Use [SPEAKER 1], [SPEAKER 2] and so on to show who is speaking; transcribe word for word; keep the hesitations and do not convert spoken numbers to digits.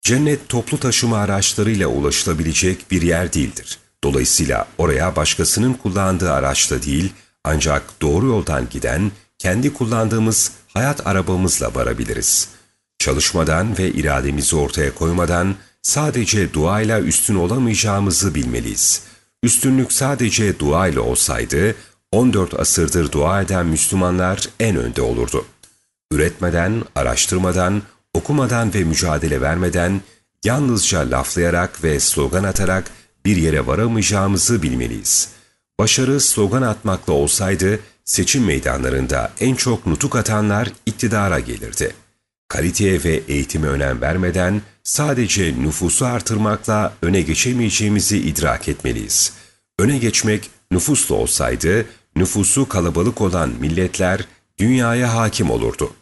[SPEAKER 1] Cennet toplu taşıma araçlarıyla ulaşılabilecek bir yer değildir. Dolayısıyla oraya başkasının kullandığı araçla değil, ancak doğru yoldan giden, kendi kullandığımız hayat arabamızla varabiliriz. Çalışmadan ve irademizi ortaya koymadan sadece duayla üstün olamayacağımızı bilmeliyiz. Üstünlük sadece duayla olsaydı, on dört asırdır dua eden Müslümanlar en önde olurdu. Üretmeden, araştırmadan, okumadan ve mücadele vermeden, yalnızca laflayarak ve slogan atarak bir yere varamayacağımızı bilmeliyiz. Başarı slogan atmakla olsaydı, seçim meydanlarında en çok nutuk atanlar iktidara gelirdi. Kaliteye ve eğitime önem vermeden, sadece nüfusu artırmakla öne geçemeyeceğimizi idrak etmeliyiz. Öne geçmek nüfusla olsaydı, nüfusu kalabalık olan milletler dünyaya hakim olurdu.